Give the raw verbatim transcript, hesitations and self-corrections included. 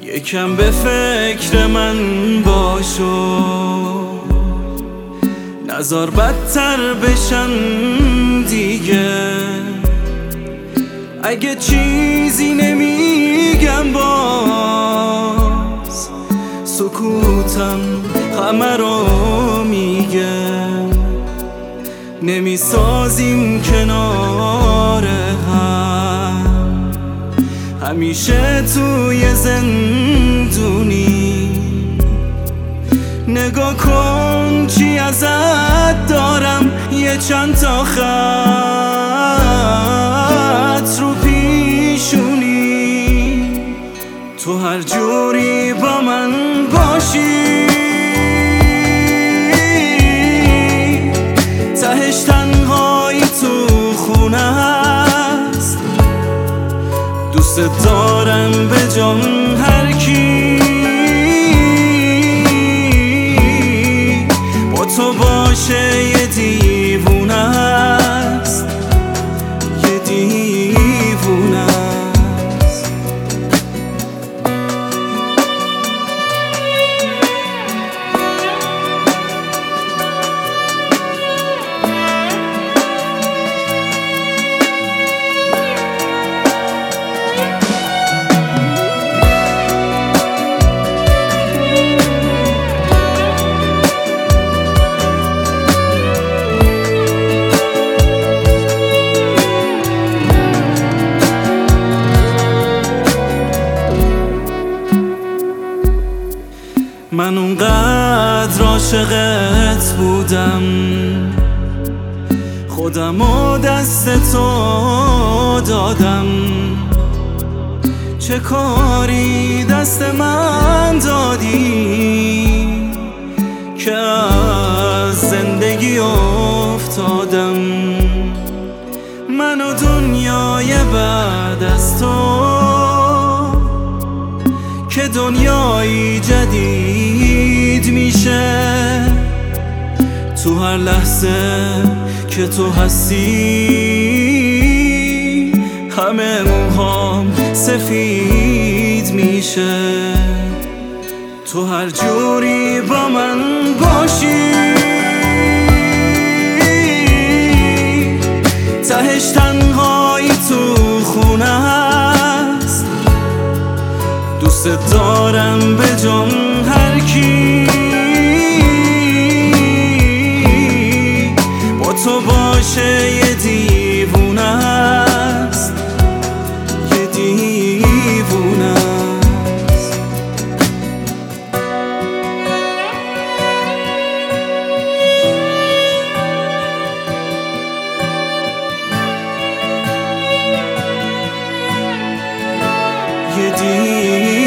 یکم به فکر من باشو، نزار بدتر بشن دیگه. اگه چیزی نمیگم باز سکوتم همه رو میگه. نمیسازیم کنار هم، همیشه توی زندونی. نگاه کن چی ازت دارم، یه چند تا خط رو پیشونی. تو هر جوری با من باشی تهش تنهایی تو خونه هست. دوست دارم به جان هر کی با تو باشه. یه دیوونه است، یه دیوونه است. من اونقدر عاشقت بودم، خودمو دست تو دادم. چه کاری دست من دادی که از زندگی افتادم. من و دنیای بعد از تو که دنیایی جدید میشه. تو هر لحظه که تو هستی همه موهام سفید میشه. تو هر جوری با من باشی تهش تنهایی تو خونه هست. دوست دارم به جان هر کی با تو باشه. یه دیوونه است، یه دیوونه است. یه دیوونه